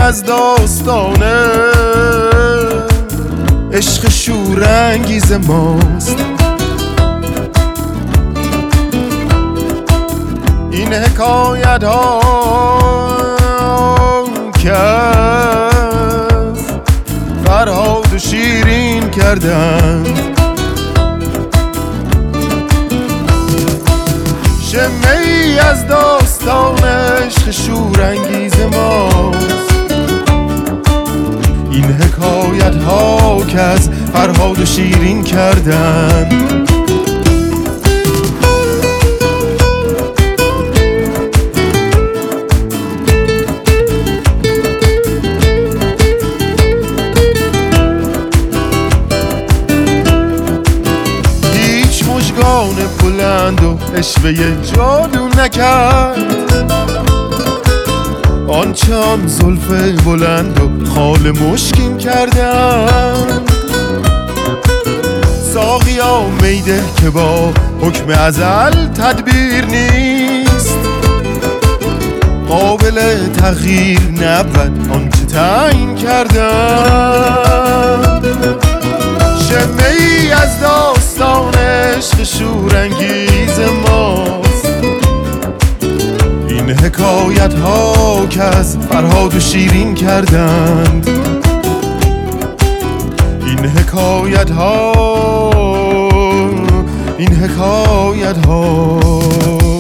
از داستانه عشق شورانگیز ماست. این حکایت ها که فرهاد و شیرین کردن شمعی از داستان عشق شورانگیز ماست. این حکایت ها که از فرهاد و شیرین کردن مژگان بلند و اشوه جادو نکرد آنچه آن زلف بلند و خال مشکین کردن. ساقیا میده که با حکم ازل تدبیر نیست، قابل تغییر نبود آنچه تعیین کردن. شمعی از داستان عشق شورانگیز ماست. این حکایت ها که از فرهاد و شیرین کردند. این حکایت ها